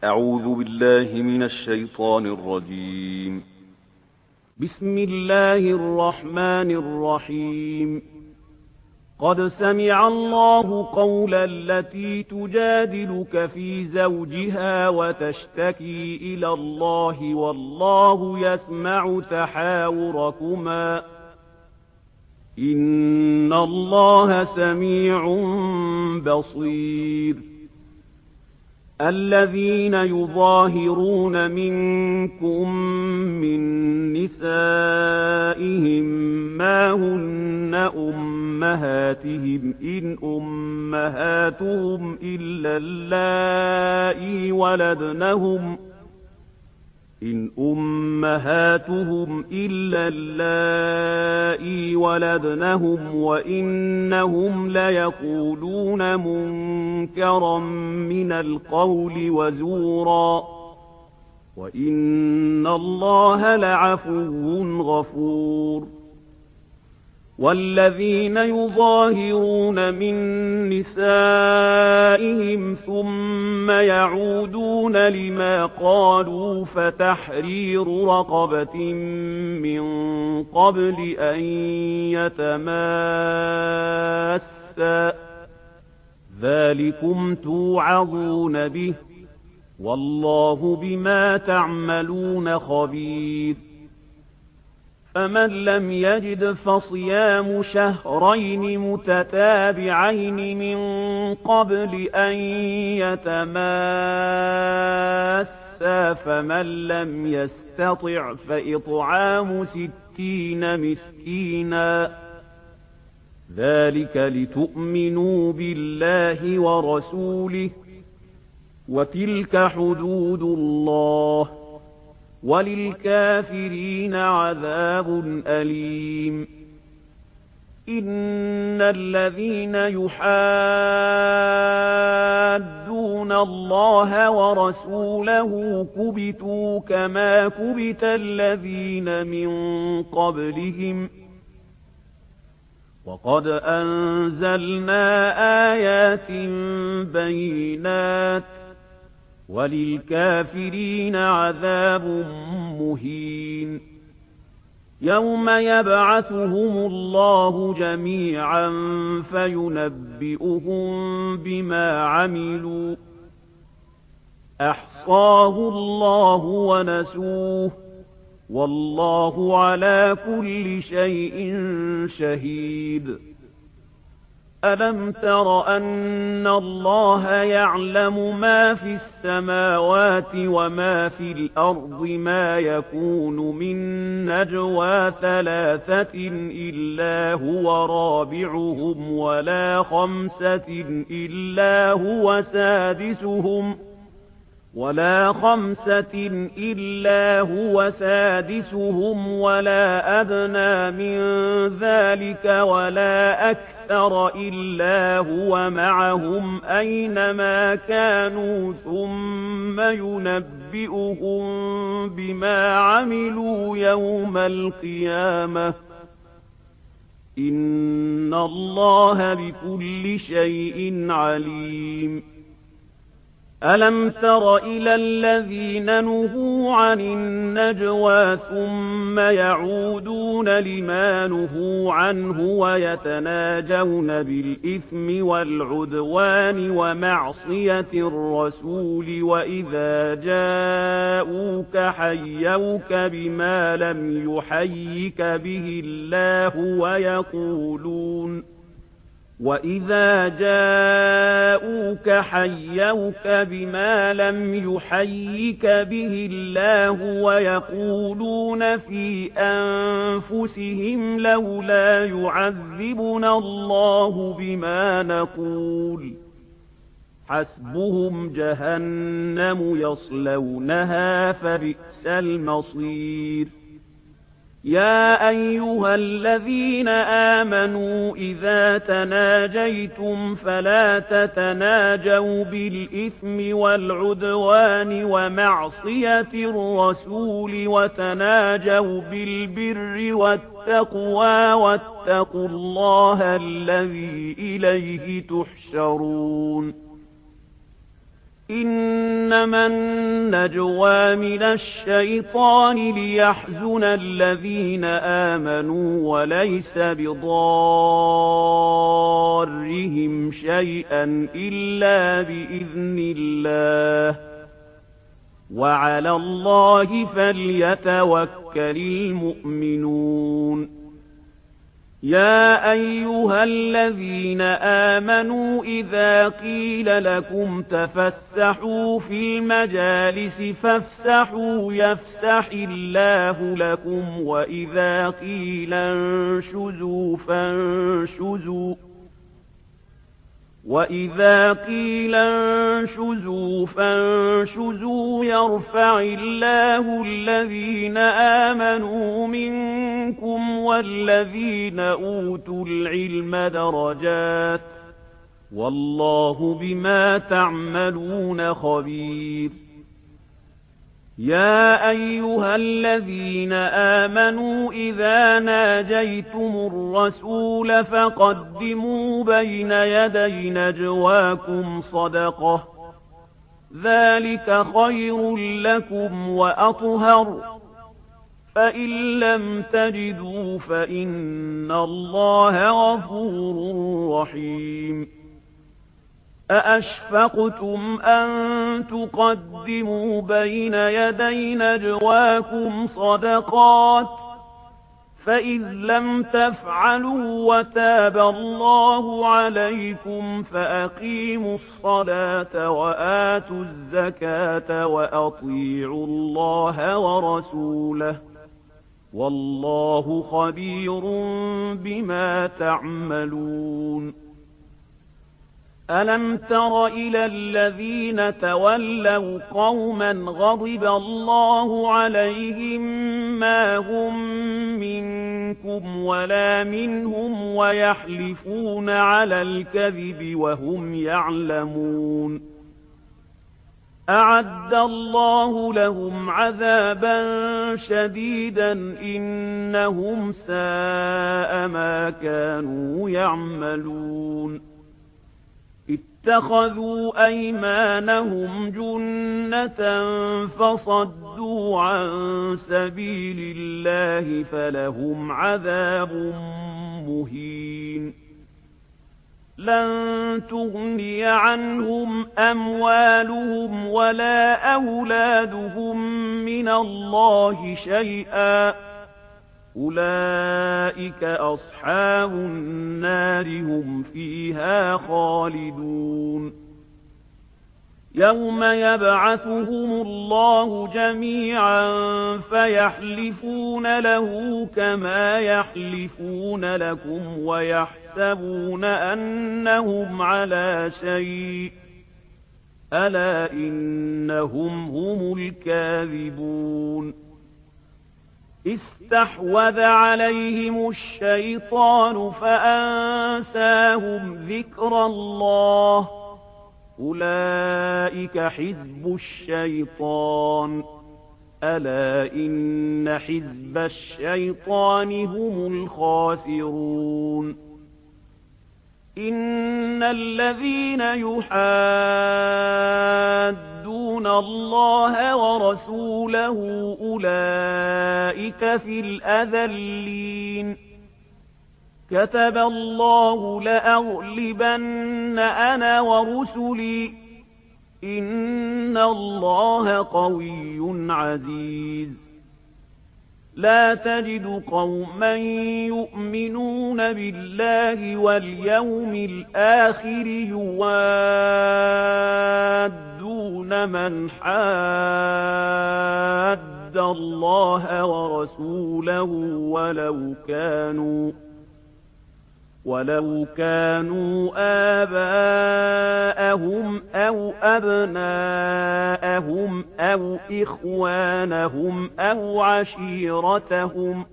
أعوذ بالله من الشيطان الرجيم. بسم الله الرحمن الرحيم. قد سمع الله قول التي تجادلك في زوجها وتشتكي إلى الله والله يسمع تحاوركما إن الله سميع بصير. الذين يظاهرون منكم من نسائهم ما هن أمهاتهم إن أمهاتهم إلا اللائي ولدنهم وإنهم ليقولون منكرا من القول وزورا وإن الله لعفو غفور. والذين يظاهرون من نسائهم ثم يعودون لما قالوا فتحرير رقبة من قبل أن يتماسا ذلكم توعظون به والله بما تعملون خبير. فمن لم يجد فصيام شهرين متتابعين من قبل أن يتماسا فمن لم يستطع فإطعام 60 مسكينا ذلك لتؤمنوا بالله ورسوله وتلك حدود الله وللكافرين عذاب أليم. إن الذين يحادون الله ورسوله كبتوا كما كبت الذين من قبلهم وقد أنزلنا آيات بينات وللكافرين عذاب مهين. يوم يبعثهم الله جميعا فينبئهم بما عملوا أحصاه الله ونسوه والله على كل شيء شهيد. ألم تر أن الله يعلم ما في السماوات وما في الأرض ما يكون من نجوى 3 إلا هو رابعهم ولا 5 إلا هو سادسهم ولا أدنى من ذلك ولا أكثر إلا هو معهم أينما كانوا ثم ينبئهم بما عملوا يوم القيامة إن الله بكل شيء عليم. ألم تر إلى الذين نهوا عن النجوى ثم يعودون لما نهوا عنه ويتناجون بالإثم والعدوان ومعصية الرسول وإذا جاءوك حيوك بما لم يحيك به الله ويقولون في أنفسهم لولا يعذبنا الله بما نقول حسبهم جهنم يصلونها فبئس المصير. يا أيها الذين آمنوا إذا تناجيتم فلا تتناجوا بالإثم والعدوان ومعصية الرسول وتناجوا بالبر والتقوى واتقوا الله الذي إليه تحشرون. إن إنما النجوى من الشيطان ليحزن الذين آمنوا وليس بضارهم شيئا إلا بإذن الله وعلى الله فليتوكل المؤمنون يا أيها الذين آمنوا إذا قيل لكم تفسحوا في المجالس فافسحوا يفسح الله لكم وإذا قيل انشزوا فانشزوا يرفع الله الذين آمنوا منكم والذين أوتوا العلم درجات والله بما تعملون خبير يا أيها الذين آمنوا إذا ناجيتم الرسول فقدموا بين يدي نجواكم صدقة ذلك خير لكم وأطهر فإن لم تجدوا فإن الله غفور رحيم أأشفقتم أن تقدموا بين يدي نجواكم صدقات فإذ لم تفعلوا وتاب الله عليكم فأقيموا الصلاة وآتوا الزكاة وأطيعوا الله ورسوله والله خبير بما تعملون ألم تر إلى الذين تولوا قوما غضب الله عليهم ما هم منكم ولا منهم ويحلفون على الكذب وهم يعلمون أعد الله لهم عذابا شديدا إنهم ساء ما كانوا يعملون اتخذوا أيمانهم جنة فصدوا عن سبيل الله فلهم عذاب مهين لن تغني عنهم أموالهم ولا أولادهم من الله شيئا أولئك أصحاب النار هم فيها خالدون يوم يبعثهم الله جميعا فيحلفون له كما يحلفون لكم ويحسبون أنهم على شيء ألا إنهم هم الكاذبون استحوذ عليهم الشيطان فأنساهم ذكر الله أولئك حزب الشيطان ألا إن حزب الشيطان هم الخاسرون إن الذين يحادون الله ورسوله أولئك في الأذلين كتب الله لأغلبن أنا ورسلي إن الله قوي عزيز لا تجد قوما يؤمنون بالله واليوم الآخر يوادون من حاد الله ورسوله ولو كانوا آباءهم أو أبناءهم أو إخوانهم أو عشيرتهم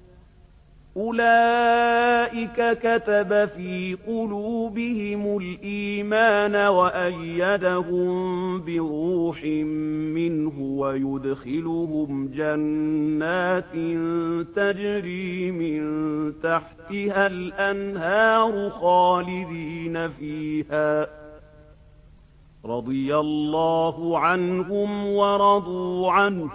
أولئك كتب في قلوبهم الإيمان وأيدهم بروح منه ويدخلهم جنات تجري من تحتها الأنهار خالدين فيها رضي الله عنهم ورضوا عنه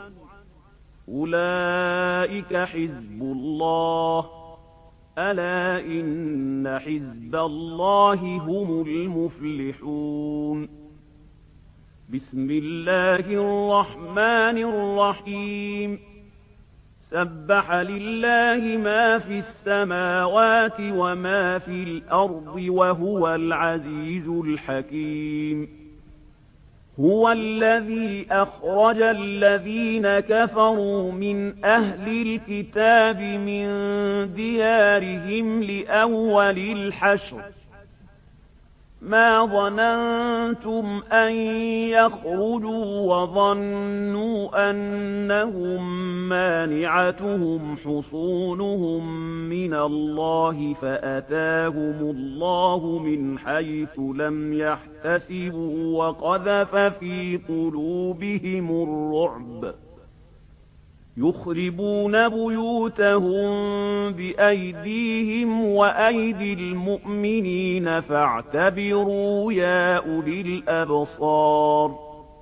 أولئك حزب الله ألا إن حزب الله هم المفلحون بسم الله الرحمن الرحيم سبح لله ما في السماوات وما في الأرض وهو العزيز الحكيم هو الذي أخرج الذين كفروا من أهل الكتاب من ديارهم لأول الحشر ما ظننتم أن يخرجوا وظنوا أنهم مانعتهم حصونهم من الله فأتاهم الله من حيث لم يحتسبوا وقذف في قلوبهم الرعب يخربون بيوتهم بأيديهم وأيدي المؤمنين فاعتبروا يا أولي الأبصار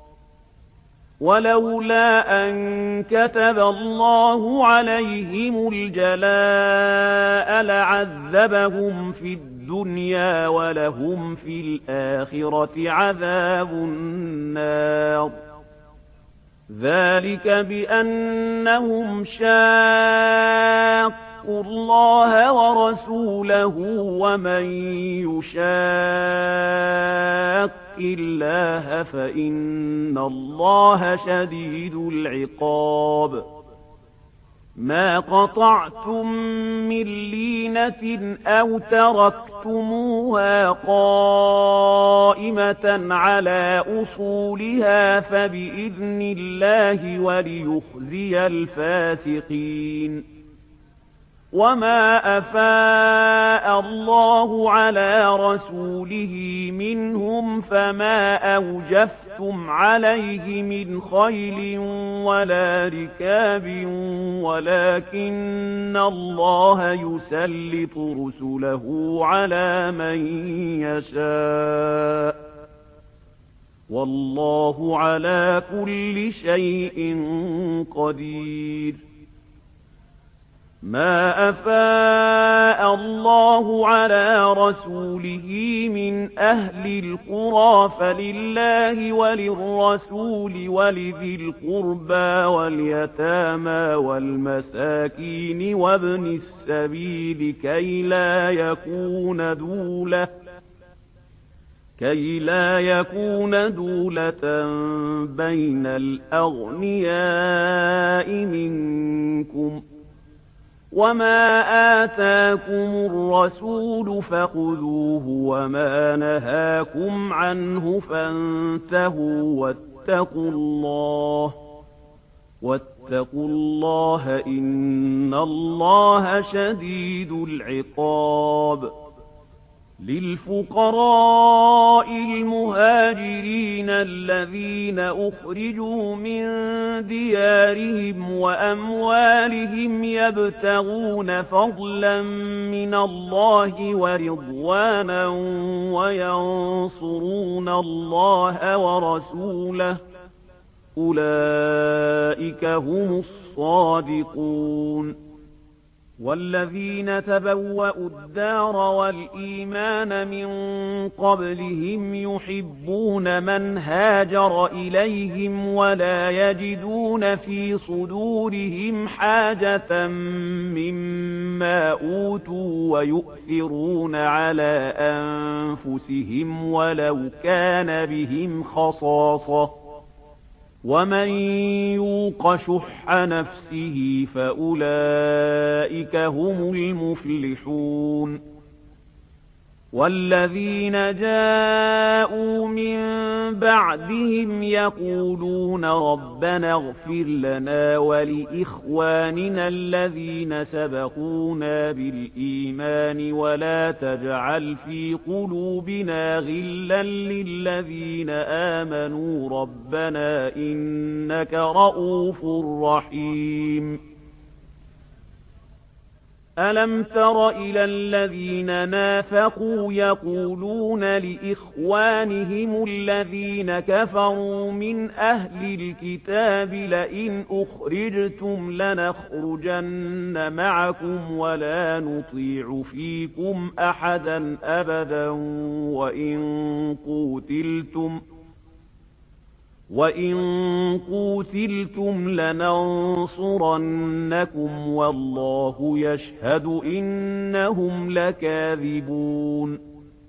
ولولا أن كتب الله عليهم الجلاء لعذبهم في الدنيا ولهم في الآخرة عذاب النار ذلك بأنهم شاقوا الله ورسوله ومن يشاق الله فإن الله شديد العقاب ما قطعتم من لينة أو تركتموها قائمة على أصولها فبإذن الله وليخزي الفاسقين وما أفاء الله على رسوله منهم فما أوجفتم عليه من خيل ولا ركاب ولكن الله يسلط رسله على من يشاء والله على كل شيء قدير ما أفاء الله على رسوله من أهل القرى فلله وللرسول ولذي القربى واليتامى والمساكين وابن السبيل كي لا يكون دولة بين الأغنياء منكم وما آتاكم الرسول فخذوه وما نهاكم عنه فانتهوا واتقوا الله إن الله شديد العقاب للفقراء المهاجرين الذين أخرجوا من ديارهم وأموالهم يبتغون فضلا من الله ورضوانا وينصرون الله ورسوله أولئك هم الصادقون والذين تبوأوا الدار والإيمان من قبلهم يحبون من هاجر إليهم ولا يجدون في صدورهم حاجة مما أوتوا ويؤثرون على أنفسهم ولو كان بهم خصاصة ومن يوق شح نفسه فأولئك هم المفلحون والذين جاءوا من بعدهم يقولون ربنا اغفر لنا ولإخواننا الذين سبقونا بالإيمان ولا تجعل في قلوبنا غلا للذين آمنوا ربنا إنك رؤوف رحيم أَلَمْ تَرَ إِلَى الَّذِينَ نَافَقُوا يَقُولُونَ لِإِخْوَانِهِمُ الَّذِينَ كَفَرُوا مِنْ أَهْلِ الْكِتَابِ لَئِنْ أُخْرِجْتُمْ لَنَخْرُجَنَّ مَعَكُمْ وَلَا نُطِيعُ فِيكُمْ أَحَدًا أَبَدًا وَإِن قُوتِلْتُمْ لَنَنصُرَنَّكُمْ وَاللَّهُ يَشْهَدُ إِنَّهُمْ لَكَاذِبُونَ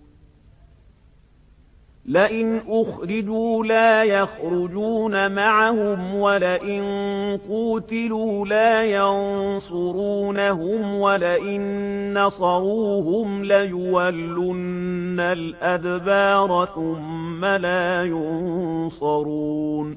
لَئِنْ أُخْرِجُوا لَا يَخْرُجُونَ مَعَهُمْ وَلَئِن قُوتِلُوا لَا يَنصُرُونَهُمْ وَلَئِن نَّصَرُوهُمْ لَيُوَلُّنَّ الْأَدْبَارَ ثُمَّ لَا يُنصَرُونَ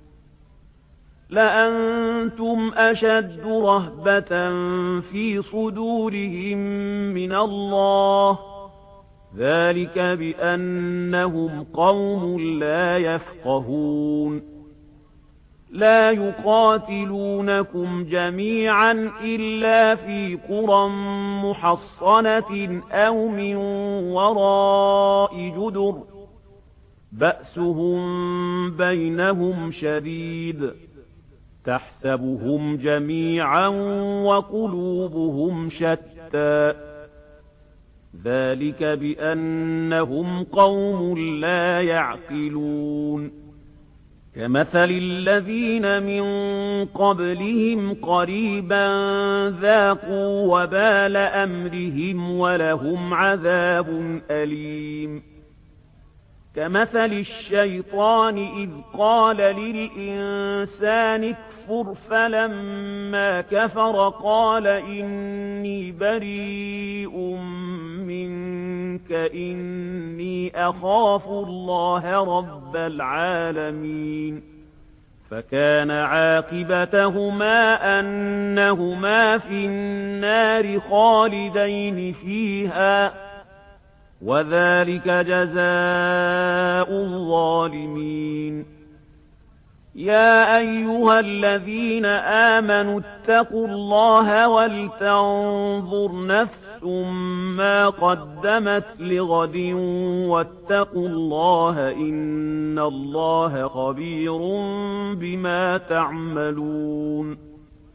لَأَنتُمْ أَشَدُّ رَهْبَةً فِي صُدُورِهِم مِّنَ اللَّهِ ۚ ذَٰلِكَ بِأَنَّهُمْ قَوْمٌ لَّا يَفْقَهُونَ لَا يُقَاتِلُونَكُمْ جَمِيعًا إِلَّا فِي قُرًى مُّحَصَّنَةٍ أَوْ مِن وَرَاءِ جُدُرٍ ۚ بَأْسُهُم بَيْنَهُمْ شَدِيدٌ تَحْسَبُهُمْ جَمِيعًا وَقُلُوبُهُمْ شَتَّىٰ ذَٰلِكَ بِأَنَّهُمْ قَوْمٌ لَّا يَعْقِلُونَ كَمَثَلِ الَّذِينَ مِن قَبْلِهِمْ قَرِيبًا ذَاقُوا وَبَالَ أَمْرِهِمْ وَلَهُمْ عَذَابٌ أَلِيمٌ كَمَثَلِ الشَّيْطَانِ إِذْ قَالَ لِلْإِنسَانِ اكْفُرْ فَلَمَّا كَفَرَ قَالَ إِنِّي بَرِيءٌ مِّنكَ إِنِّي أَخَافُ اللَّهَ رَبَّ الْعَالَمِينَ فَكَانَ عَاقِبَتَهُمَا أَنَّهُمَا فِي النَّارِ خَالِدَيْنِ فِيهَا ۚ وَذَٰلِكَ جَزَاءُ الظَّالِمِينَ يَا أَيُّهَا الَّذِينَ آمَنُوا اتَّقُوا اللَّهَ وَلْتَنظُرْ نَفْسٌ مَّا قَدَّمَتْ لِغَدٍ وَاتَّقُوا اللَّهَ ۖ إِنَّ اللَّهَ خَبِيرٌ بِمَا تَعْمَلُونَ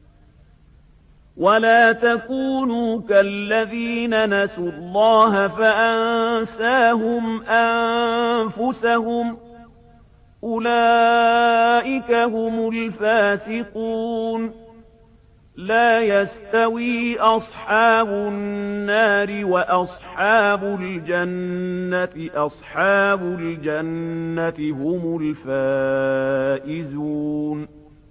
وَلَا تَكُونُوا كَالَّذِينَ نَسُوا اللَّهَ فَأَنسَاهُمْ أَنفُسَهُمْ ۚ أُولَٰئِكَ هُمُ الْفَاسِقُونَ لَا يَسْتَوِي أَصْحَابُ النَّارِ وَأَصْحَابُ الْجَنَّةِ ۚ أَصْحَابُ الْجَنَّةِ هُمُ الْفَائِزُونَ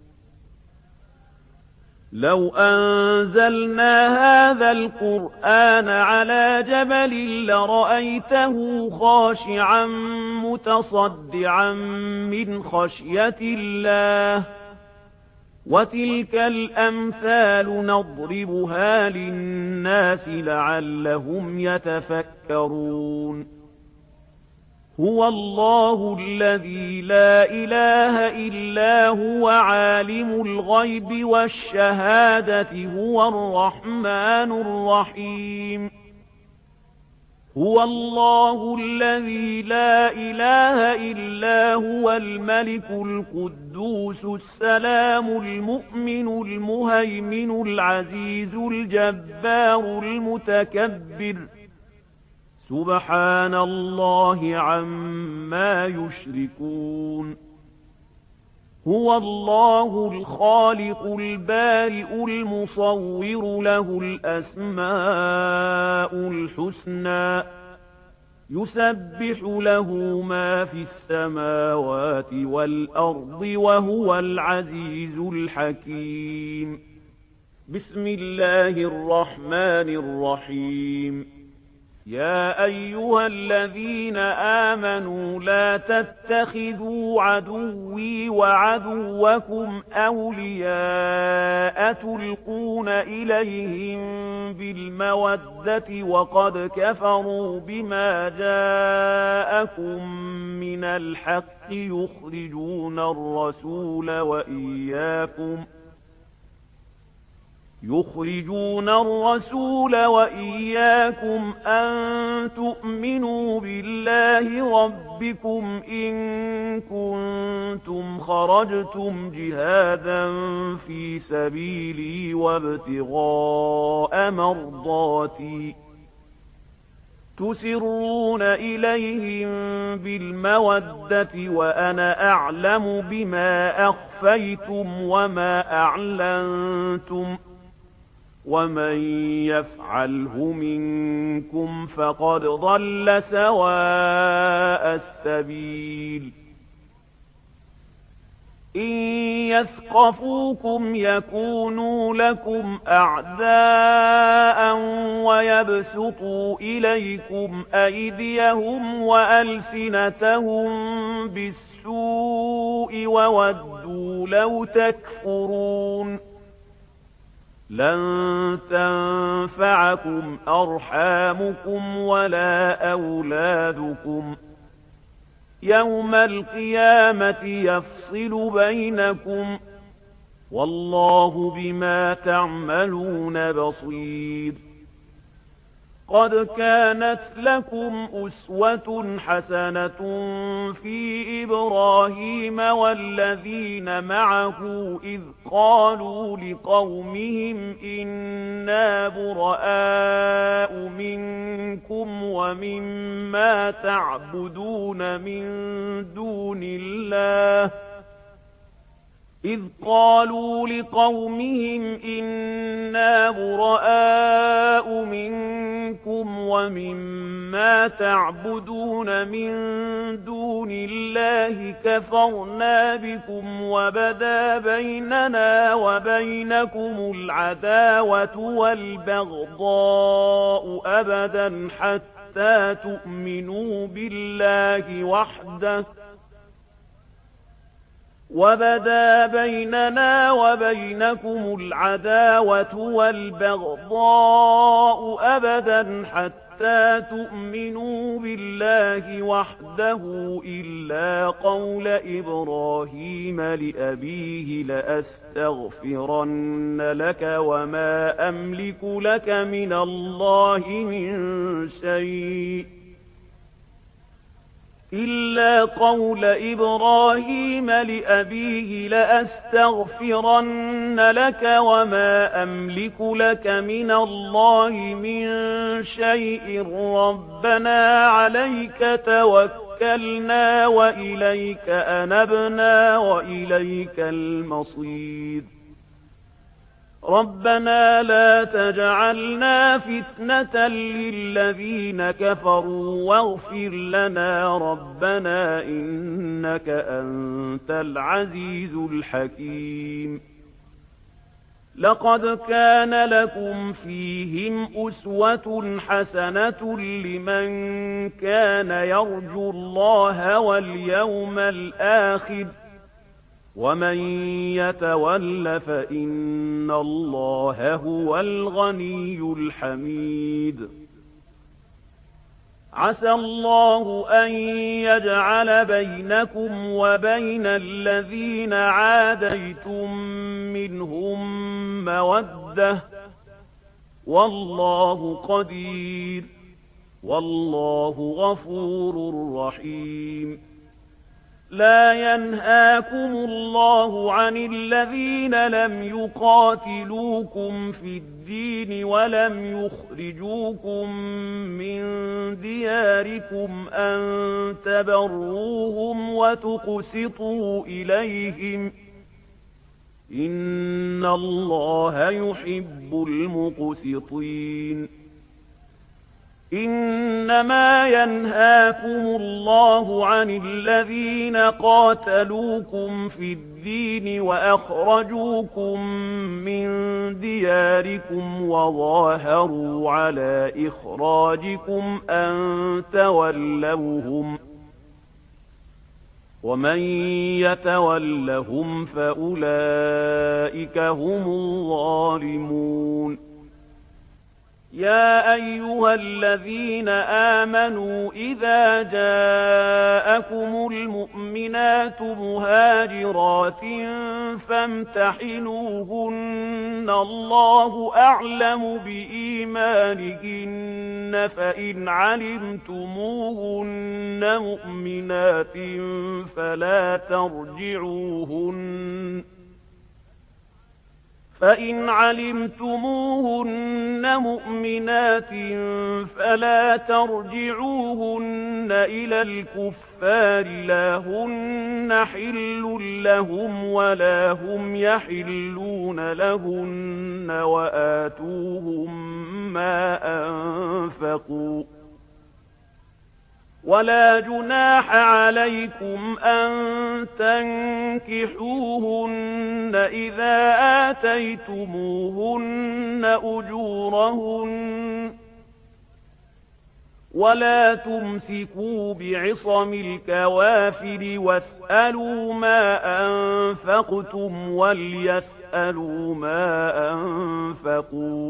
لَوْ أَنزَلْنَا هَٰذَا الْقُرْآنَ عَلَىٰ جَبَلٍ لَّرَأَيْتَهُ خَاشِعًا مُّتَصَدِّعًا مِّنْ خَشْيَةِ اللَّهِ ۚ وَتِلْكَ الْأَمْثَالُ نَضْرِبُهَا لِلنَّاسِ لَعَلَّهُمْ يَتَفَكَّرُونَ هُوَ اللَّهُ الَّذِي لَا إِلَٰهَ إِلَّا هُوَ عَالِمُ الْغَيْبِ وَالشَّهَادَةِ هُوَ الرَّحْمَٰنُ الرَّحِيمُ هُوَ اللَّهُ الَّذِي لَا إِلَٰهَ إِلَّا هُوَ الْمَلِكُ الْقُدُّوسُ السَّلَامُ الْمُؤْمِنُ الْمُهَيْمِنُ الْعَزِيزُ الْجَبَّارُ الْمُتَكَبِّرُ سُبْحَانَ اللَّهِ عَمَّا يُشْرِكُونَ هُوَ اللَّهُ الْخَالِقُ الْبَارِئُ الْمُصَوِّرُ لَهُ الْأَسْمَاءُ الْحُسْنَىٰ يُسَبِّحُ لَهُ مَا فِي السَّمَاوَاتِ وَالْأَرْضِ وَهُوَ الْعَزِيزُ الْحَكِيمُ بسم الله الرحمن الرحيم يا أيها الذين آمنوا لا تتخذوا عدوي وعدوكم أولياء تلقون إليهم بالمودة وقد كفروا بما جاءكم من الحق يخرجون الرسول وإياكم أن تؤمنوا بالله ربكم إن كنتم خرجتم جهادا في سبيلي وابتغاء مرضاتي تسرون إليهم بالمودة وأنا أعلم بما أخفيتم وما أعلنتم ومن يفعله منكم فقد ضل سواء السبيل إن يثقفوكم يكونوا لكم أعداء ويبسطوا إليكم أيديهم وألسنتهم بالسوء وودوا لو تكفرون لن تنفعكم أرحامكم ولا أولادكم يوم القيامة يفصل بينكم والله بما تعملون بصير قد كانت لكم أسوة حسنة في إبراهيم والذين معه إذ قالوا لقومهم إنا براء منكم ومما تعبدون من دون الله إذ قالوا لقومهم إنا براء منكم ومما تعبدون من دون الله كفرنا بكم وبدا بيننا وبينكم العداوة والبغضاء أبدا حتى تؤمنوا بالله وحده وبدا بيننا وبينكم العداوة والبغضاء أبدا حتى تؤمنوا بالله وحده إلا قول إبراهيم لأبيه لأستغفرن لك وما أملك لك من الله من شيء إلا قول إبراهيم لأبيه لأستغفرن لك وما أملك لك من الله من شيء ربنا عليك توكلنا وإليك أنبنا وإليك المصير ربنا لا تجعلنا فتنة للذين كفروا واغفر لنا ربنا إنك أنت العزيز الحكيم لقد كان لكم فيهم أسوة حسنة لمن كان يرجو الله واليوم الآخر ومن يتول فإن الله هو الغني الحميد عسى الله أن يجعل بينكم وبين الذين عاديتم منهم مودة والله قدير والله غفور رحيم لا ينهاكم الله عن الذين لم يقاتلوكم في الدين ولم يخرجوكم من دياركم أن تبروهم وتقسطوا إليهم إن الله يحب المقسطين إنما ينهاكم الله عن الذين قاتلوكم في الدين وأخرجوكم من دياركم وظاهروا على إخراجكم أن تولوهم ومن يتولهم فأولئك هم الظالمون يا أيها الذين آمنوا إذا جاءكم المؤمنات مهاجرات فامتحنوهن الله أعلم بإيمانهن فإن علمتموهن مؤمنات فلا ترجعوهن إلى الكفار لا هن حل لهم ولا هم يحلون لهن وآتوهم ما أنفقوا ولا جناح عليكم أن تنكحوهن إذا آتيتموهن أجورهن ولا تمسكوا بعصم الكوافر واسألوا ما أنفقتم وليسألوا ما أنفقوا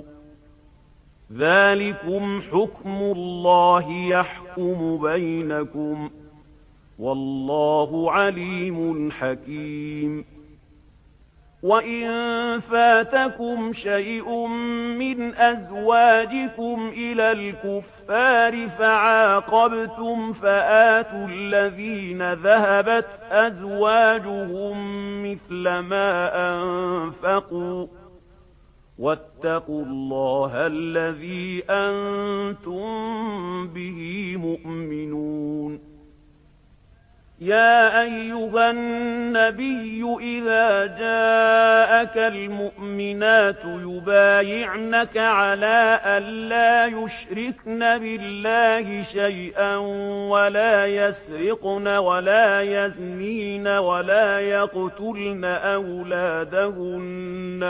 ذلكم حكم الله يحكم بينكم والله عليم حكيم وإن فاتكم شيء من أزواجكم إلى الكفار فعاقبتم فآتوا الذين ذهبت أزواجهم مثل ما أنفقوا واتقوا الله الذي أنتم به مؤمنون يا أيها النبي إذا جاءك المؤمنات يبايعنك على ألا يشركن بالله شيئا ولا يسرقن ولا يزنين ولا يقتلن أولادهن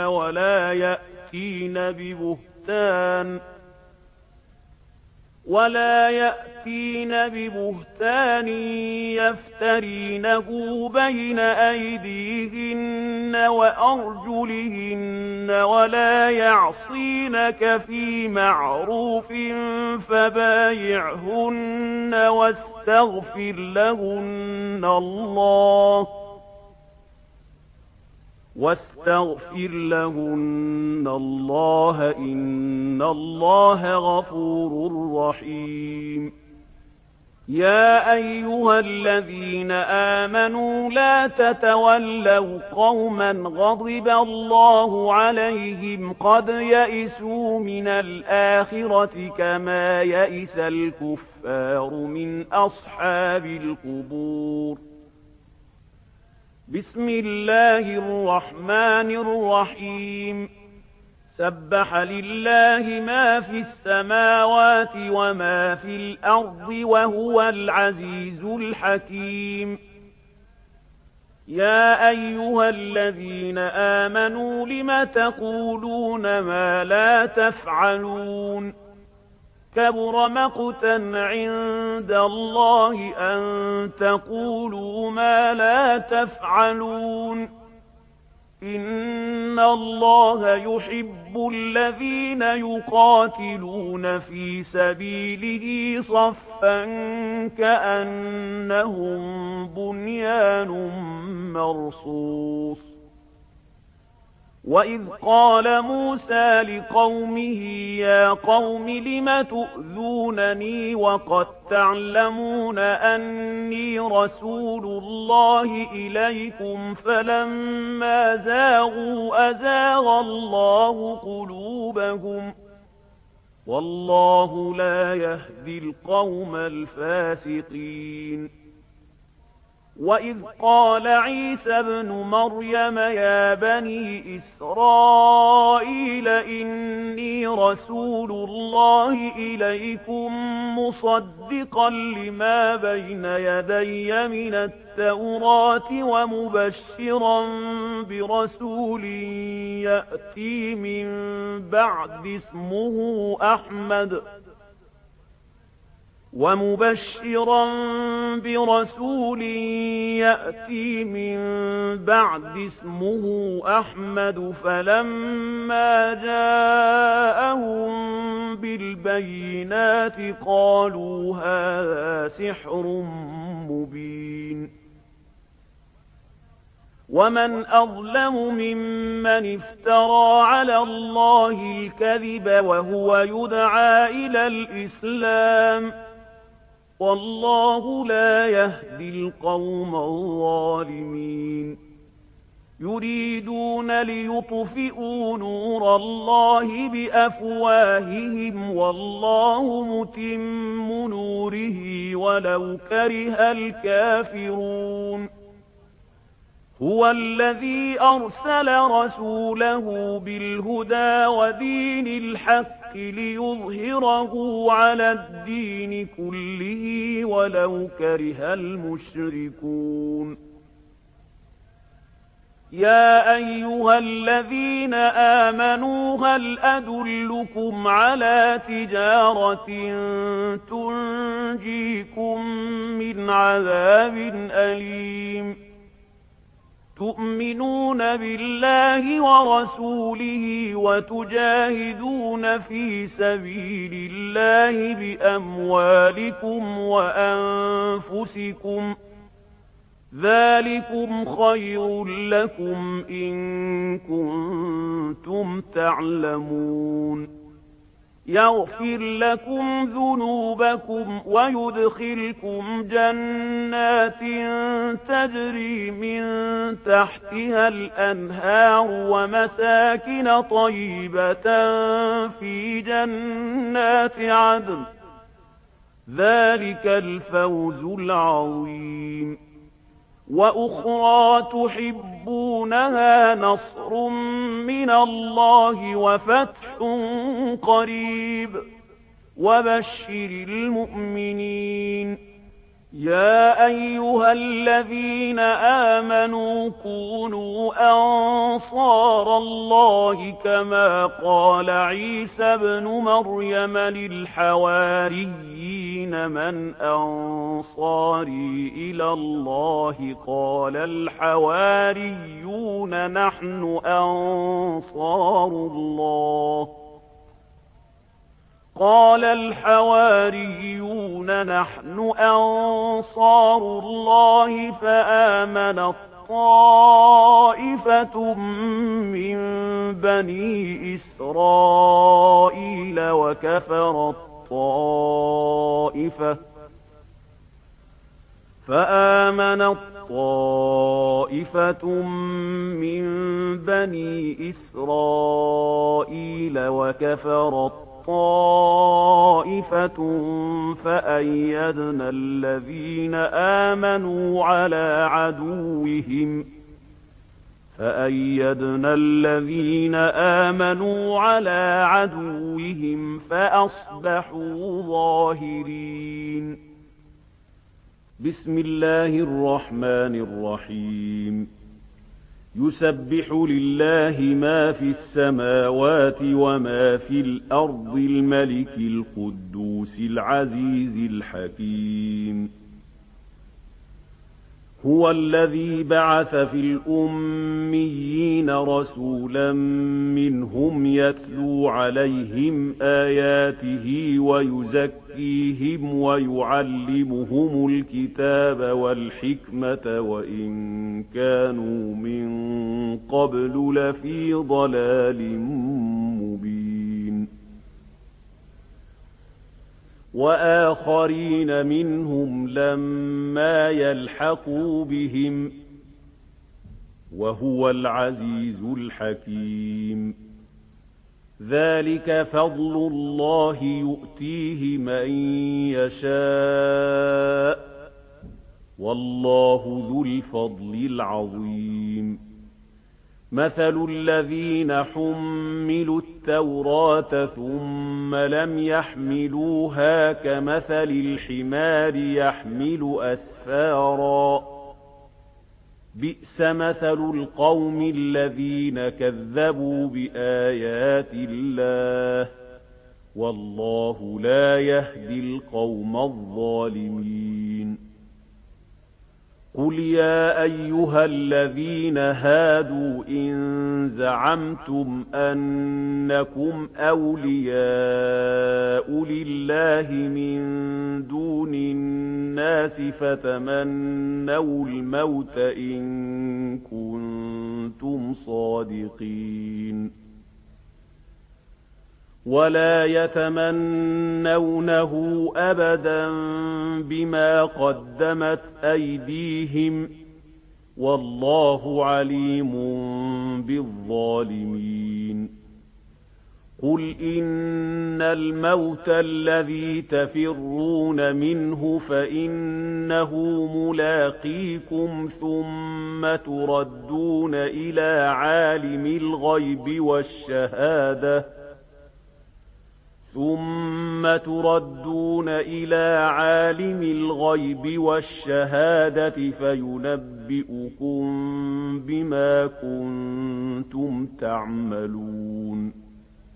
ولا يأتين ببهتان يفترينه بين أيديهن وأرجلهن ولا يعصينك في معروف فبايعهن واستغفر لهن الله إن الله غفور رحيم يا أيها الذين آمنوا لا تتولوا قوما غضب الله عليهم قد يئسوا من الآخرة كما يئس الكفار من أصحاب القبور بسم الله الرحمن الرحيم سبح لله ما في السماوات وما في الأرض وهو العزيز الحكيم يا أيها الذين آمنوا لم تقولون ما لا تفعلون كبر مقتا عند الله أن تقولوا ما لا تفعلون إن الله يحب الذين يقاتلون في سبيله صفا كأنهم بنيان مرصوص وإذ قال موسى لقومه يا قوم لم تؤذونني وقد تعلمون أني رسول الله إليكم فلما زاغوا أزاغ الله قلوبهم والله لا يهدي القوم الفاسقين وإذ قال عيسى ابن مريم يا بني إسرائيل إني رسول الله إليكم مصدقا لما بين يدي من التوراة ومبشرا برسول يأتي من بعد اسمه أحمد بعد اسمه أحمد فلما جاءهم بالبينات قالوا هذا سحر مبين ومن أظلم ممن افترى على الله الكذب وهو يدعى إلى الإسلام والله لا يهدي القوم الظالمين يريدون ليطفئوا نور الله بأفواههم والله متم نوره ولو كره الكافرون هو الذي أرسل رسوله بالهدى ودين الحق ليظهره على الدين كله ولو كره المشركون يا أيها الذين آمنوا هل أدلكم على تجارة تنجيكم من عذاب أليم تؤمنون بالله ورسوله وتجاهدون في سبيل الله بأموالكم وأنفسكم ذلكم خير لكم إن كنتم تعلمون يغفر لكم ذنوبكم ويدخلكم جنات تجري من تحتها الأنهار ومساكن طيبة في جنات عدن ذلك الفوز العظيم وأخرى تحبونها نصر من الله وفتح قريب وبشر المؤمنين يا أيها الذين آمنوا كونوا أنصار الله كما قال عيسى ابن مريم للحواريين من أنصاري إلى الله قال الحواريون نحن أنصار الله قال الحواريون نحن أنصار الله فآمنت طائفة من بني إسرائيل وكفرت طائفة فآمنت طائفة من بني إسرائيل وكفرت طائفة فأيدنا الذين آمنوا على عدوهم فأصبحوا ظاهرين بسم الله الرحمن الرحيم يسبح لله ما في السماوات وما في الأرض الملك القدوس العزيز الحكيم هو الذي بعث في الأميين رسولا منهم يتلو عليهم آياته ويزكيهم ويعلمهم الكتاب والحكمة وإن كانوا من قبل لفي ضلال مبين وآخرين منهم لما يلحقوا بهم وهو العزيز الحكيم ذلك فضل الله يؤتيه من يشاء والله ذو الفضل العظيم مثل الذين حملوا التوراة ثم لم يحملوها كمثل الحمار يحمل أسفارا بئس مثل القوم الذين كذبوا بآيات الله والله لا يهدي القوم الظالمين قُلْ يَا أَيُّهَا الَّذِينَ هَادُوا إِن زَعَمْتُمْ أَنَّكُمْ أَوْلِيَاءُ لِلَّهِ مِن دُونِ النَّاسِ فَتَمَنَّوُا الْمَوْتَ إِن كُنتُمْ صَادِقِينَ وَلَا يَتَمَنَّوْنَهُ أَبَدًا بِمَا قَدَّمَتْ أَيْدِيهِمْ ۚ وَاللَّهُ عَلِيمٌ بِالظَّالِمِينَ قُلْ إِنَّ الْمَوْتَ الَّذِي تَفِرُّونَ مِنْهُ فَإِنَّهُ مُلَاقِيكُمْ ثُمَّ تُرَدُّونَ إِلَىٰ عَالِمِ الْغَيْبِ وَالشَّهَادَةِ فَيُنَبِّئُكُم بِمَا كُنتُمْ تَعْمَلُونَ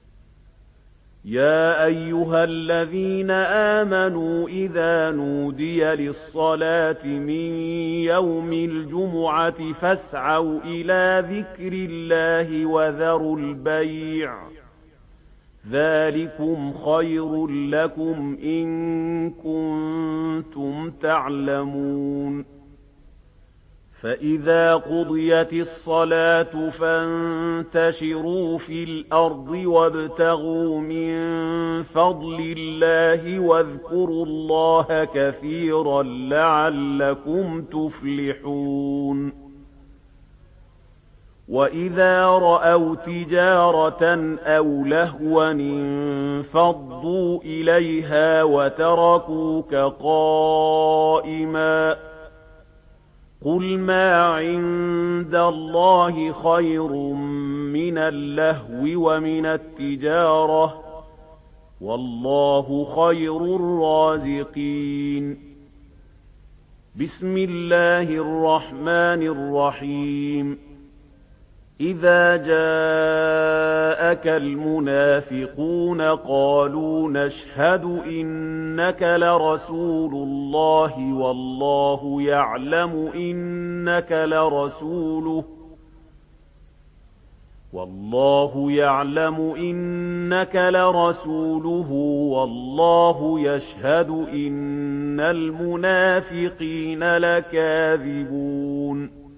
يَا أَيُّهَا الَّذِينَ آمَنُوا إِذَا نُودِيَ لِلصَّلَاةِ مِن يَوْمِ الْجُمُعَةِ فَاسْعَوْا إِلَىٰ ذِكْرِ اللَّهِ وَذَرُوا الْبَيْعَ ۚ ذَٰلِكُمْ خَيْرٌ لَّكُمْ إِن كُنتُمْ تَعْلَمُونَ فَإِذَا قُضِيَتِ الصَّلَاةُ فَانتَشِرُوا فِي الْأَرْضِ وَابْتَغُوا مِن فَضْلِ اللَّهِ وَاذْكُرُوا اللَّهَ كَثِيرًا لَّعَلَّكُمْ تُفْلِحُونَ وَإِذَا رَأَوْا تِجَارَةً أَوْ لَهْوًا انفَضُّوا إِلَيْهَا وَتَرَكُوكَ قَائِمًا ۚ قُلْ مَا عِندَ اللَّهِ خَيْرٌ مِّنَ اللَّهْوِ وَمِنَ التِّجَارَةِ ۚ وَاللَّهُ خَيْرُ الرَّازِقِينَ بِسْمِ اللَّهِ الرَّحْمَٰنِ الرَّحِيمِ إِذَا جَاءَكَ الْمُنَافِقُونَ قَالُوا نَشْهَدُ إِنَّكَ لَرَسُولُ اللَّهِ وَاللَّهُ يَعْلَمُ إِنَّكَ لَرَسُولُهُ وَاللَّهُ يَشْهَدُ إِنَّ الْمُنَافِقِينَ لَكَاذِبُونَ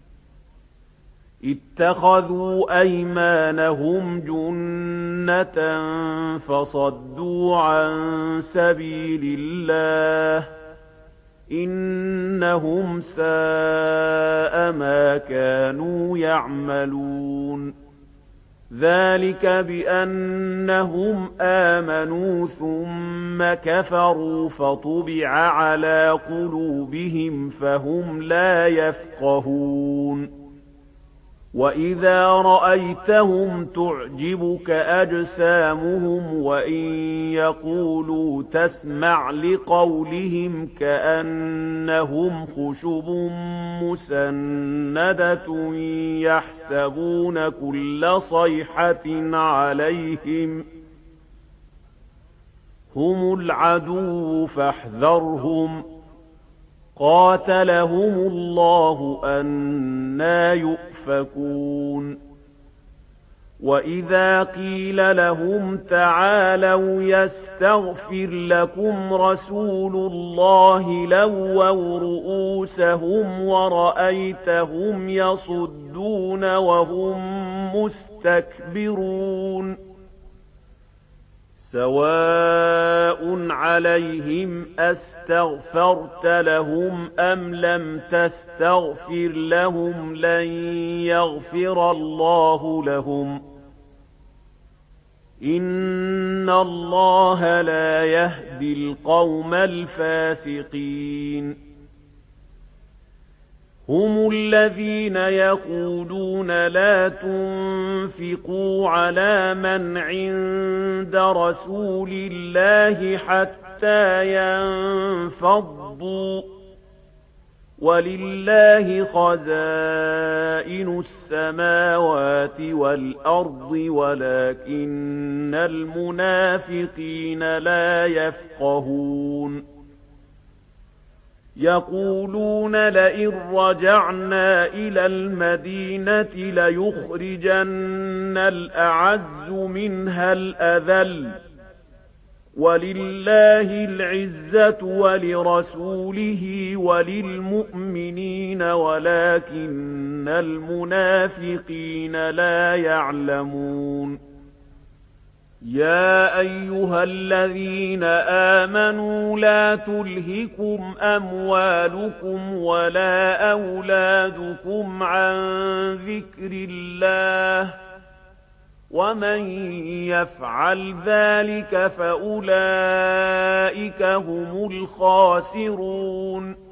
اتَّخَذُوا أَيْمَانَهُمْ جُنَّةً فَصَدُّوا عَن سَبِيلِ اللَّهِ ۚ إِنَّهُمْ سَاءَ مَا كَانُوا يَعْمَلُونَ ذَٰلِكَ بِأَنَّهُمْ آمَنُوا ثُمَّ كَفَرُوا فَطُبِعَ عَلَىٰ قُلُوبِهِمْ فَهُمْ لَا يَفْقَهُونَ وَإِذَا رَأَيْتَهُمْ تُعْجِبُكَ أَجْسَامُهُمْ وَإِن يَقُولُوا تَسْمَعْ لِقَوْلِهِمْ كَأَنَّهُمْ خُشُبٌ مُّسَنَّدَةٌ يَحْسَبُونَ كُلَّ صَيْحَةٍ عَلَيْهِمْ ۚ هُمُ الْعَدُوُّ فَاحْذَرْهُمْ ۚ قَاتَلَهُمُ اللَّهُ أَنَّىٰ يُؤْفَكُونَ وَإِذَا قِيلَ لَهُمْ تَعَالَوْا يَسْتَغْفِرْ لَكُمْ رَسُولُ اللَّهِ لَوَّوْا رُءُوسَهُمْ وَرَأَيْتَهُمْ يَصُدُّونَ وَهُم مُّسْتَكْبِرُونَ سَوَاءٌ عَلَيْهِمْ أَسْتَغْفَرْتَ لَهُمْ أَمْ لَمْ تَسْتَغْفِرْ لَهُمْ لَن يَغْفِرَ اللَّهُ لَهُمْ ۚ إِنَّ اللَّهَ لَا يَهْدِي الْقَوْمَ الْفَاسِقِينَ هُمُ الَّذِينَ يَقُولُونَ لَا تُنفِقُوا عَلَىٰ مَنْ عِندَ رَسُولِ اللَّهِ حَتَّىٰ يَنفَضُّوا ۗ وَلِلَّهِ خَزَائِنُ السَّمَاوَاتِ وَالْأَرْضِ وَلَٰكِنَّ الْمُنَافِقِينَ لَا يَفْقَهُونَ يقولون لئن رجعنا إلى المدينة ليخرجن الأعز منها الأذل ولله العزة ولرسوله وللمؤمنين ولكن المنافقين لا يعلمون يا أيها الذين آمنوا لا تلهكم أموالكم ولا أولادكم عن ذكر الله ومن يفعل ذلك فأولئك هم الخاسرون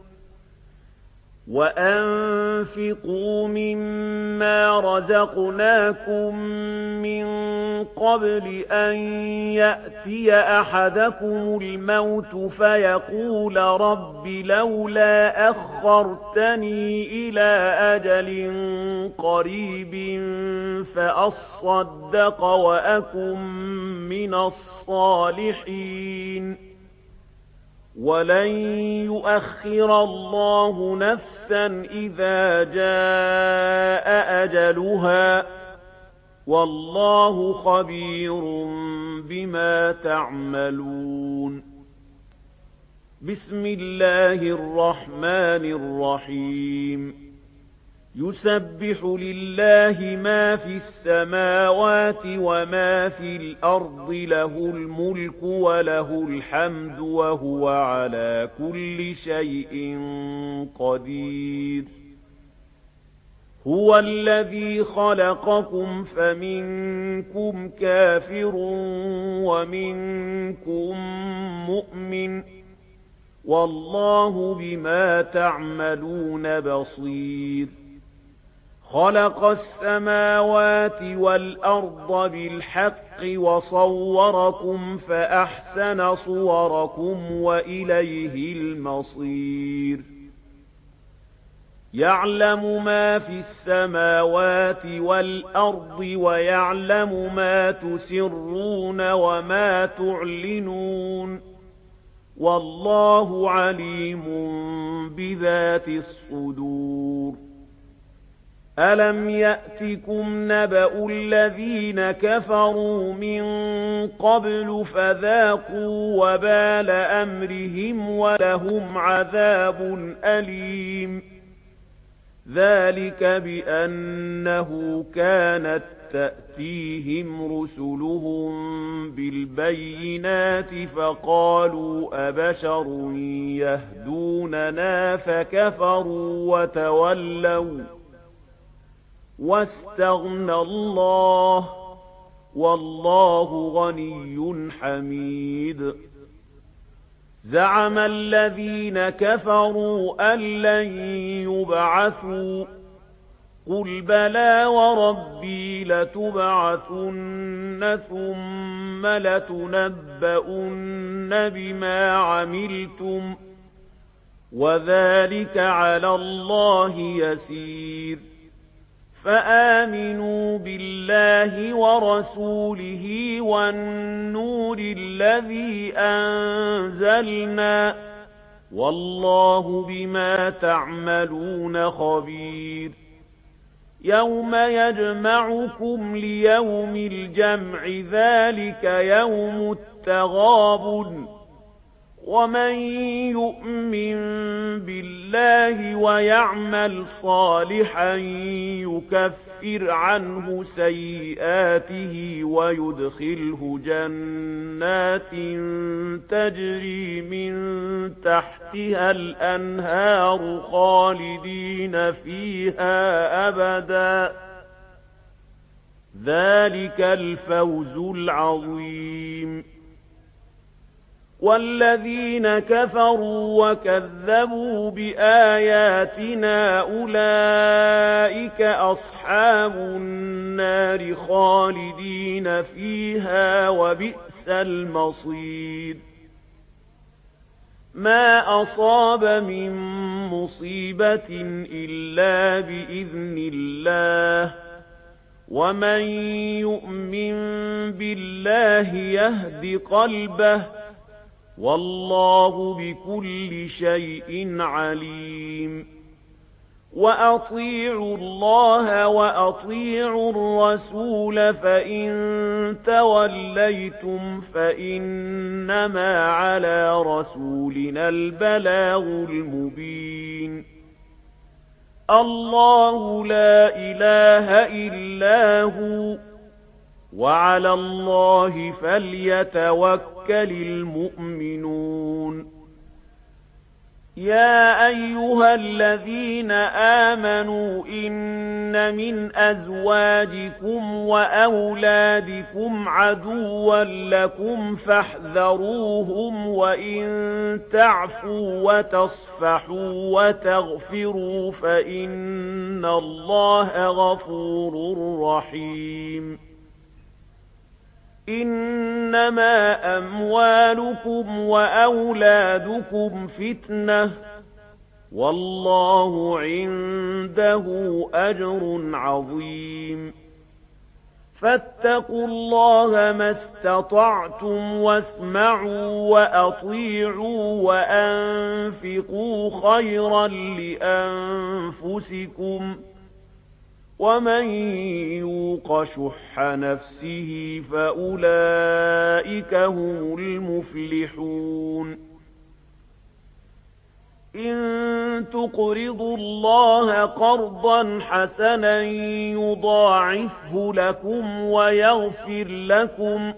وأنفقوا مما رزقناكم من قبل أن يأتي أحدكم الموت فيقول رب لولا أخرتني إلى أجل قريب فأصدق وأكن من الصالحين ولن يؤخر الله نفسا إذا جاء أجلها والله خبير بما تعملون بسم الله الرحمن الرحيم يسبح لله ما في السماوات وما في الأرض له الملك وله الحمد وهو على كل شيء قدير هو الذي خلقكم فمنكم كافر ومنكم مؤمن والله بما تعملون بصير خلق السماوات والأرض بالحق وصوركم فأحسن صوركم وإليه المصير يعلم ما في السماوات والأرض ويعلم ما تسرون وما تعلنون والله عليم بذات الصدور ألم يأتكم نبأ الذين كفروا من قبل فذاقوا وبال أمرهم ولهم عذاب أليم ذلك بأنه كانت تأتيهم رسلهم بالبينات فقالوا أبشر يهدوننا فكفروا وتولوا واستغنى الله والله غني حميد زعم الذين كفروا أن لن يبعثوا قل بلى وربي لتبعثن ثم لتنبؤن بما عملتم وذلك على الله يسير فآمنوا بالله ورسوله والنور الذي أنزلنا والله بما تعملون خبير يوم يجمعكم ليوم الجمع ذلك يوم التغابن ومن يؤمن بالله ويعمل صالحا يكفر عنه سيئاته ويدخله جنات تجري من تحتها الأنهار خالدين فيها أبدا ذلك الفوز العظيم والذين كفروا وكذبوا بآياتنا أولئك أصحاب النار خالدين فيها وبئس المصير ما أصاب من مصيبة إلا بإذن الله ومن يؤمن بالله يهد قلبه والله بكل شيء عليم وأطيعوا الله وأطيعوا الرسول فإن توليتم فإنما على رسولنا البلاغ المبين الله لا إله إلا هو وعلى الله فليتوكل المؤمنون يا أيها الذين آمنوا إن من أزواجكم وأولادكم عدوا لكم فاحذروهم وإن تعفوا وتصفحوا وتغفروا فإن الله غفور رحيم إنما أموالكم وأولادكم فتنة والله عنده أجر عظيم فاتقوا الله ما استطعتم واسمعوا وأطيعوا وأنفقوا خيرا لأنفسكم ومن يوق شح نفسه فأولئك هم المفلحون إن تقرضوا الله قرضا حسنا يضاعفه لكم ويغفر لكم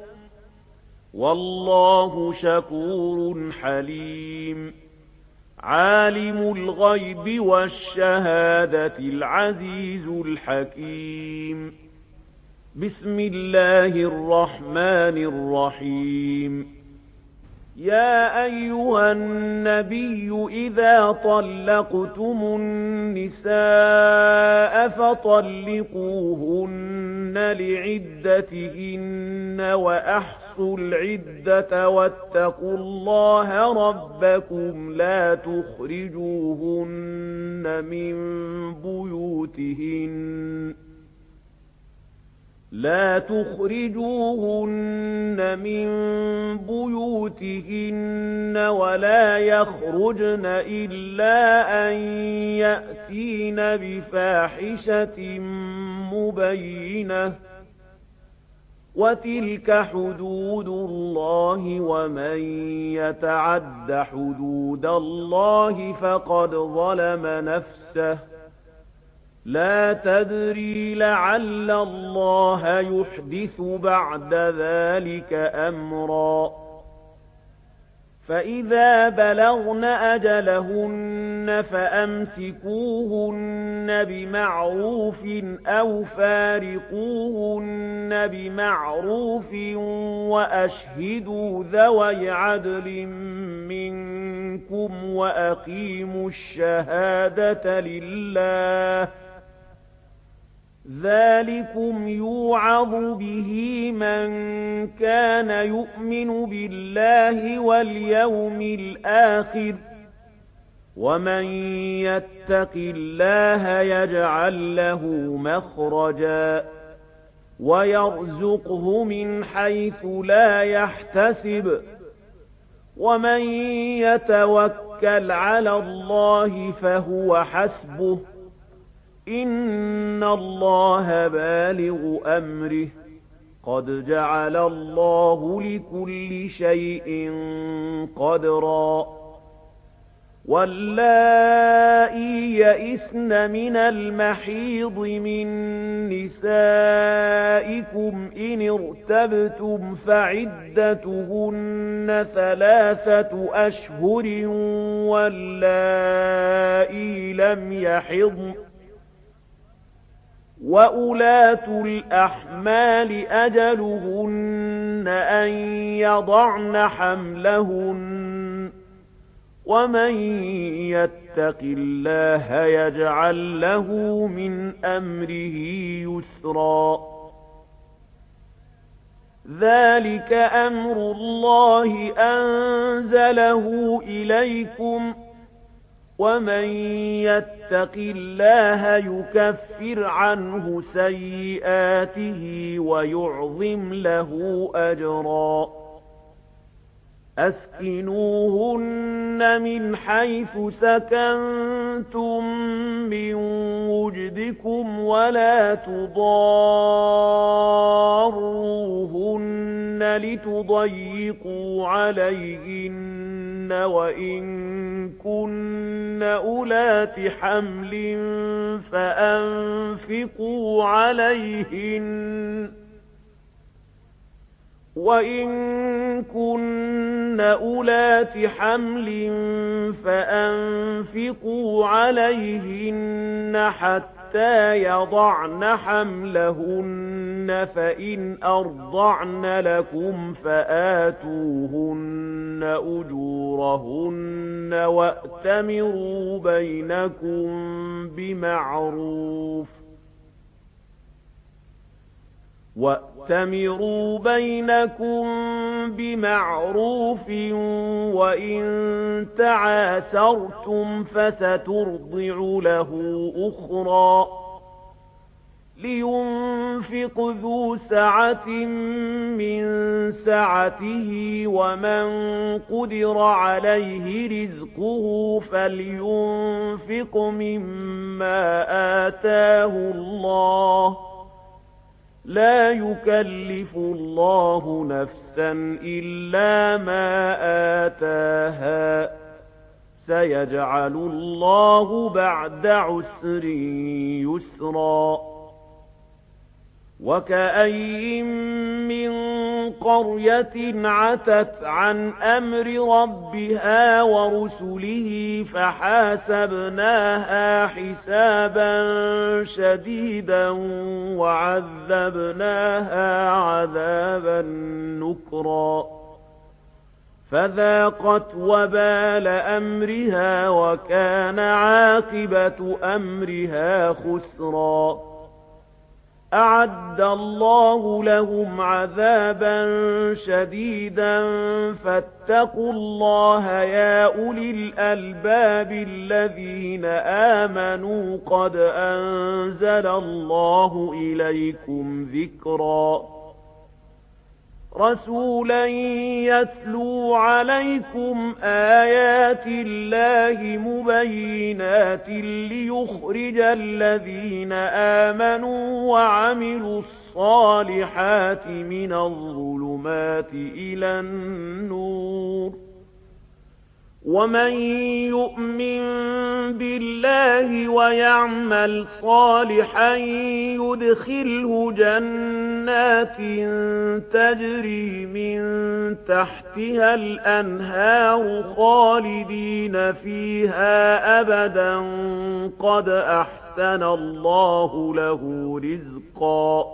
والله شكور حليم عالم الغيب والشهادة العزيز الحكيم بسم الله الرحمن الرحيم يا أيها النبي إذا طلقتم النساء فطلقوهن لعدتهن وأحصوا العدة واتقوا الله ربكم لا تخرجوهن من بيوتهن ولا يخرجن إلا أن يأتين بفاحشة مبينة وتلك حدود الله ومن يتعد حدود الله فقد ظلم نفسه لا تدري لعل الله يحدث بعد ذلك أمرا فإذا بلغن أجلهن فأمسكوهن بمعروف أو فارقوهن بمعروف وأشهدوا ذوي عدل منكم وأقيموا الشهادة لله ذلكم يوعظ به من كان يؤمن بالله واليوم الآخر ومن يتق الله يجعل له مخرجا ويرزقه من حيث لا يحتسب ومن يتوكل على الله فهو حسبه إن الله بالغ أمره قد جعل الله لكل شيء قدرا واللائي يئسن من المحيض من نسائكم إن ارتبتم فعدتهن 3 أشهر واللائي لم يحضن وأولاة الأحمال أجلهن أن يضعن حملهن ومن يتق الله يجعل له من أمره يسرا ذلك أمر الله أنزله إليكم ومن يتق الله يكفر عنه سيئاته ويعظم له أجرا أسكنوهن من حيث سكنتم من وجدكم ولا تضاروهن لتضيقوا عليهن وإن كن أولات حمل فأنفقوا عليهن حتى يضعن حملهن فإن أرضعن لكم فآتوهن أجورهن وَأْتَمِرُوا بَيْنَكُم بِمَعْرُوفٍ وَإِن تَعَاسَرْتُمْ فَسَتُرْضِعُ لَهُ أُخْرَىٰ لِيُنفِقْ ذُو سَعَةٍ مِّن سَعَتِهِ وَمَن قُدِرَ عَلَيْهِ رِزْقُهُ فَلْيُنفِقْ مِمَّا آتَاهُ اللَّهُ لَا يُكَلِّفُ اللَّهُ نَفْسًا إِلَّا مَا آتَاهَا ۚ سَيَجْعَلُ اللَّهُ بَعْدَ عُسْرٍ يُسْرًا وَكَأَيِّن مِّن قَرْيَةٍ عَتَتْ عَنْ أَمْرِ رَبِّهَا وَرُسُلِهِ فَحَاسَبْنَاهَا حِسَابًا شَدِيدًا وَعَذَّبْنَاهَا عَذَابًا نُّكْرًا فَذَاقَتْ وَبَالَ أَمْرِهَا وَكَانَ عَاقِبَةُ أَمْرِهَا خُسْرًا أَعَدَّ اللَّهُ لَهُمْ عَذَابًا شَدِيدًا فَاتَّقُوا اللَّهَ يَا أُولِي الْأَلْبَابِ الَّذِينَ آمَنُوا قَدْ أَنزَلَ اللَّهُ إِلَيْكُمْ ذِكْرًا رَسُولًا يَتْلُو عَلَيْكُمْ آيَاتِ اللَّهِ مُبَيِّنَاتٍ لِّيُخْرِجَ الَّذِينَ آمَنُوا وَعَمِلُوا الصَّالِحَاتِ مِنَ الظُّلُمَاتِ إِلَى النُّورِ ۚ وَمَن يُؤْمِن بِاللَّهِ وَيَعْمَلْ صَالِحًا يُدْخِلْهُ جَنَّاتٍ تَجْرِي مِن تَحْتِهَا الْأَنْهَارُ خَالِدِينَ فِيهَا أَبَدًا ۖ قَدْ أَحْسَنَ اللَّهُ لَهُ رِزْقًا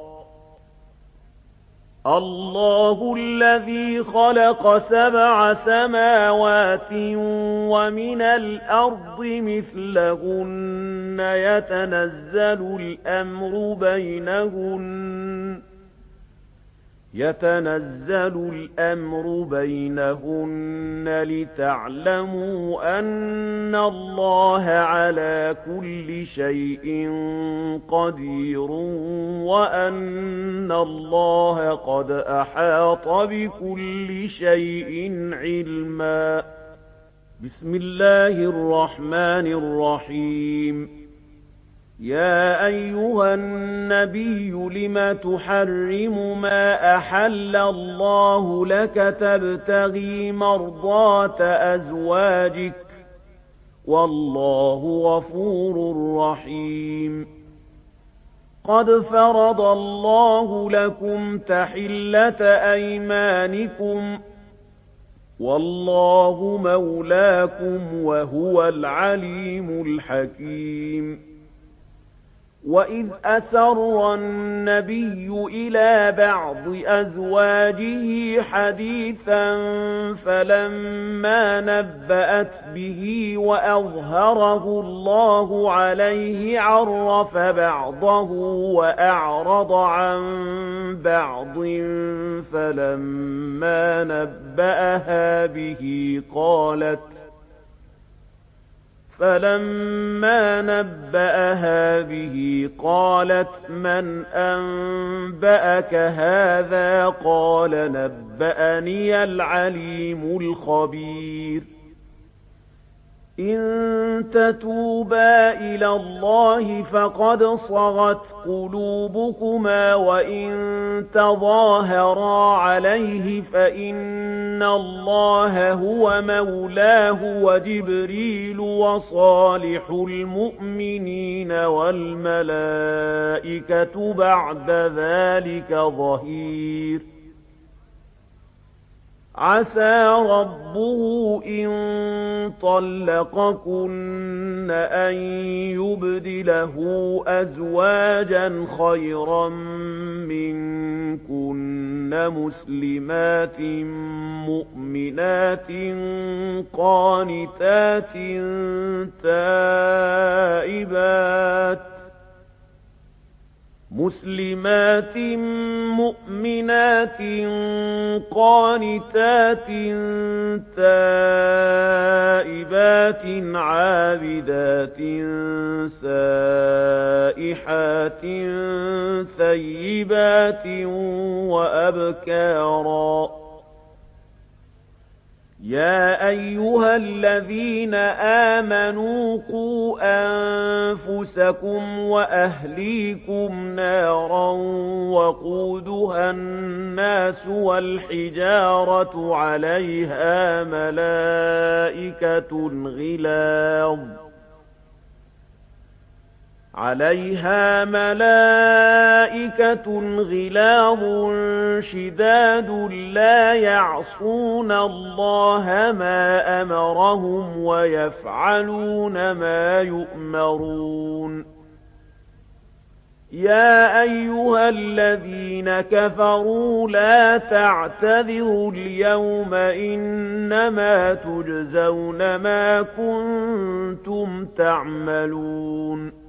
اللَّهُ الَّذِي خَلَقَ 7 سَمَاوَاتٍ وَمِنَ الْأَرْضِ مِثْلَهُنَّ يَتَنَزَّلُ الْأَمْرُ بَيْنَهُنَّ لِتَعْلَمُوا أَنَّ اللَّهَ عَلَىٰ كُلِّ شَيْءٍ قَدِيرٌ وَأَنَّ اللَّهَ قَدْ أَحَاطَ بِكُلِّ شَيْءٍ عِلْمًا بسم الله الرحمن الرحيم يا أيها النبي لم تحرم ما أحل الله لك تبتغي مرضات أزواجك والله غفور رحيم قد فرض الله لكم تحلة أيمانكم والله مولاكم وهو العليم الحكيم وَإِذْ أَسَرَّ النَّبِيُّ إِلَىٰ بَعْضِ أَزْوَاجِهِ حَدِيثًا فَلَمَّا نَبَّأَتْ بِهِ وَأَظْهَرَهُ اللَّهُ عَلَيْهِ عَرَّفَ بَعْضَهُ وَأَعْرَضَ عَن بَعْضٍ فَلَمَّا نَبَّأَهَا بِهِ قَالَتْ مَنْ أَنبَأَكَ هَٰذَا ۖ قَالَ نَبَّأَنِيَ الْعَلِيمُ الْخَبِيرُ إِن تَتُوبَا إِلَى اللَّهِ فَقَدْ صَغَتْ قُلُوبُكُمَا وَإِن تَظَاهَرَا عَلَيْهِ فَإِنَّ اللَّهَ هُوَ مَوْلَاهُ وَجِبْرِيلُ وَصَالِحُ الْمُؤْمِنِينَ وَالْمَلَائِكَةُ بَعْدَ ذَٰلِكَ ظَهِيرٌ عَسَىٰ رَبُّهُ إِن طَلَّقَكُنَّ أَن يُبْدِلَهُ أَزْوَاجًا خَيْرًا مِّنكُنَّ مُسْلِمَاتٍ مُّؤْمِنَاتٍ قَانِتَاتٍ تَائِبَاتٍ عَابِدَاتٍ سَائِحَاتٍ ثَيِّبَاتٍ وَأَبْكَارًا يَا أَيُّهَا الَّذِينَ آمَنُوا قُوا أَنفُسَكُمْ وَأَهْلِيكُمْ نَارًا وَقُودُهَا النَّاسُ وَالْحِجَارَةُ عَلَيْهَا مَلَائِكَةٌ غِلَاظٌ شِدَادٌ لَّا يَعْصُونَ اللَّهَ مَا أَمَرَهُمْ وَيَفْعَلُونَ مَا يُؤْمَرُونَ يَا أَيُّهَا الَّذِينَ كَفَرُوا لَا تَعْتَذِرُوا الْيَوْمَ إِنَّمَا تُجْزَوْنَ مَا كُنتُمْ تَعْمَلُونَ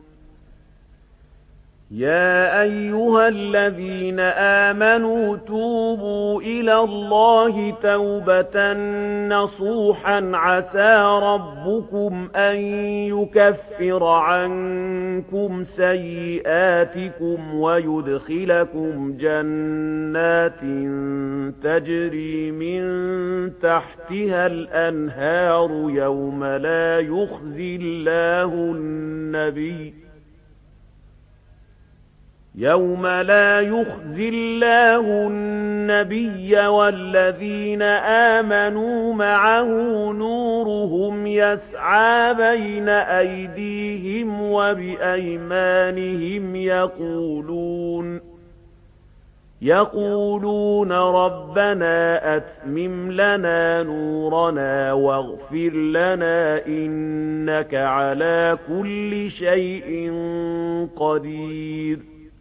يَا أَيُّهَا الَّذِينَ آمَنُوا توبوا إِلَى اللَّهِ تَوْبَةً نَّصُوحًا عَسَىٰ رَبُّكُمْ أَن يُكَفِّرَ عَنكُمْ سَيِّئَاتِكُمْ وَيُدْخِلَكُمْ جَنَّاتٍ تَجْرِي مِن تَحْتِهَا الْأَنْهَارُ يَوْمَ لَا يُخْزِي اللَّهُ النَّبِيَّ وَالَّذِينَ آمَنُوا مَعَهُ نُورُهُمْ يَسْعَىٰ بَيْنَ أَيْدِيهِمْ وَبِأَيْمَانِهِمْ يَقُولُونَ رَبَّنَا أَتْمِمْ لَنَا نُورَنَا وَاغْفِرْ لَنَا إِنَّكَ عَلَىٰ كُلِّ شَيْءٍ قَدِيرٌ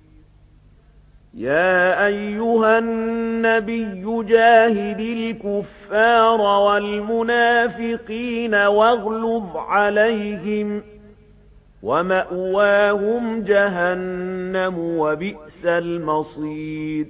يَا أَيُّهَا النَّبِيُّ جَاهِدِ الْكُفَّارَ وَالْمُنَافِقِينَ وَاغْلُظْ عَلَيْهِمْ ۚ وَمَأْوَاهُمْ جَهَنَّمُ ۖ وَبِئْسَ الْمَصِيرُ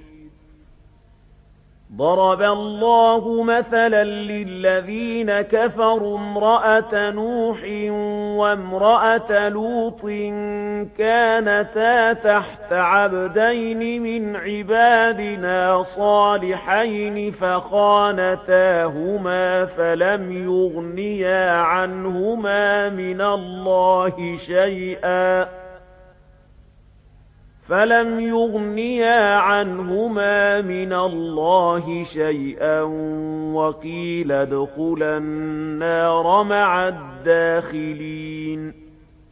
ضَرَبَ اللَّهُ مَثَلًا لِّلَّذِينَ كَفَرُوا امْرَأَتَ نُوحٍ وَامْرَأَتَ لُوطٍ كَانَتَا تَحْتَ عَبْدَيْنِ مِنْ عِبَادِنَا صَالِحَيْنِ فَخَانَتَاهُمَا فَلَمْ يُغْنِيَا عَنْهُمَا مِنَ اللَّهِ شَيْئًا وَقِيلَ ادْخُلَا النَّارَ مَعَ الدَّاخِلِينَ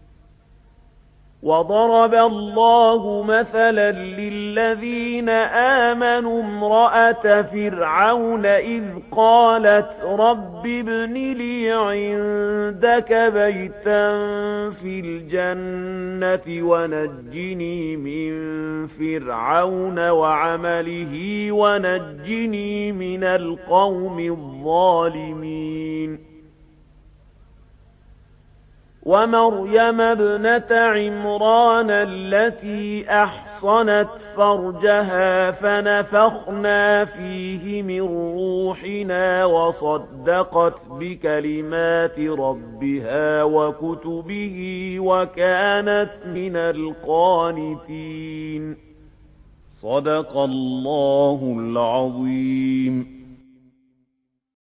وَضَرَبَ اللَّهُ مَثَلًا لِّلَّذِينَ آمَنُوا امْرَأَتَ فِرْعَوْنَ إِذْ قَالَتْ رَبِّ ابْنِ لِي عِندَكَ بَيْتًا فِي الْجَنَّةِ وَنَجِّنِي مِن فِرْعَوْنَ وَعَمَلِهِ وَنَجِّنِي مِنَ الْقَوْمِ الظَّالِمِينَ ومريم ابنة عمران التي أحصنت فرجها فنفخنا فيه من روحنا وصدقت بكلمات ربها وكتبه وكانت من القانتين. صدق الله العظيم.